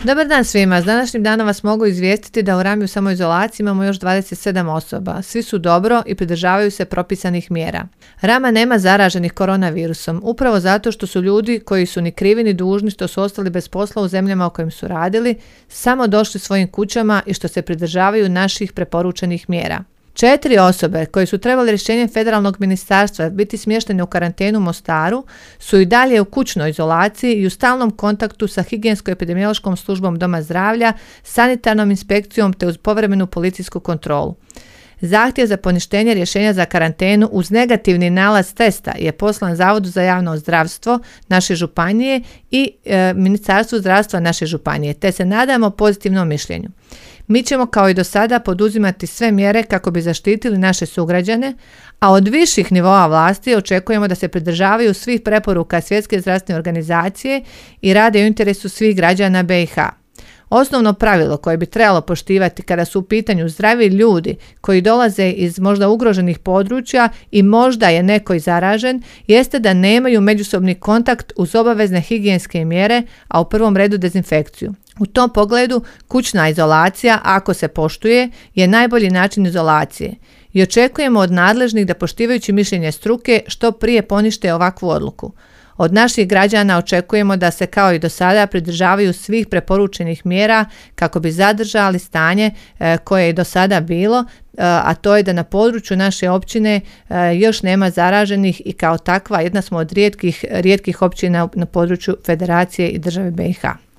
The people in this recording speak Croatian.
Dobar dan svima, s današnjim danom vas mogu izvijestiti da u Rami u samoizolaciji imamo još 27 osoba. Svi su dobro i pridržavaju se propisanih mjera. Rama nema zaraženih koronavirusom, upravo zato što su ljudi koji su ni krivi ni dužni što su ostali bez posla u zemljama u kojim su radili, samo došli svojim kućama i što se pridržavaju naših preporučenih mjera. 4 osobe koje su trebali rješenjem federalnog ministarstva biti smještene u karantenu u Mostaru su i dalje u kućnoj izolaciji i u stalnom kontaktu sa higijensko-epidemiološkom službom Doma zdravlja, sanitarnom inspekcijom te uz povremenu policijsku kontrolu. Zahtjev za poništenje rješenja za karantenu uz negativni nalaz testa je poslan Zavodu za javno zdravstvo naše županije i Ministarstvu zdravstva naše županije, te se nadamo pozitivnom mišljenju. Mi ćemo kao i do sada poduzimati sve mjere kako bi zaštitili naše sugrađane, a od viših nivoa vlasti očekujemo da se pridržavaju svih preporuka Svjetske zdravstvene organizacije i rade u interesu svih građana BiH. Osnovno pravilo koje bi trebalo poštivati kada su u pitanju zdravi ljudi koji dolaze iz možda ugroženih područja i možda je neko i zaražen, jeste da nemaju međusobni kontakt uz obavezne higijenske mjere, a u prvom redu dezinfekciju. U tom pogledu kućna izolacija, ako se poštuje, je najbolji način izolacije i očekujemo od nadležnih da poštivajući mišljenje struke što prije ponište ovakvu odluku. Od naših građana očekujemo da se kao i do sada pridržavaju svih preporučenih mjera kako bi zadržali stanje koje je i do sada bilo, a to je da na području naše općine još nema zaraženih i kao takva jedna smo od rijetkih općina na području Federacije i države BiH.